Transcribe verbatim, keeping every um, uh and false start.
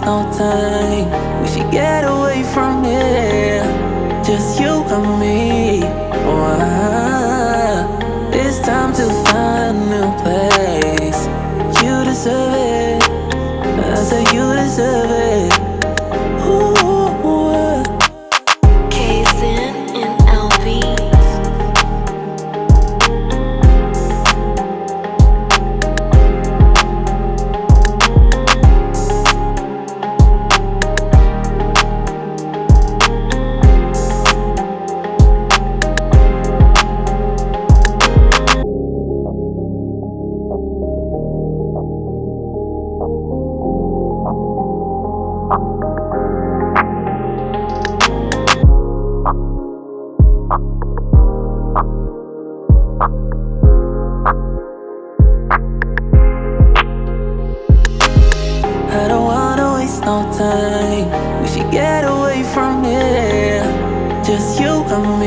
no time. We should get away from here, just you and me. Wow. It's time to find a new place. You deserve it, I say you deserve it. Ooh. Kazin in L Bs. I don't wanna waste no time. We should get away from here, just you and me.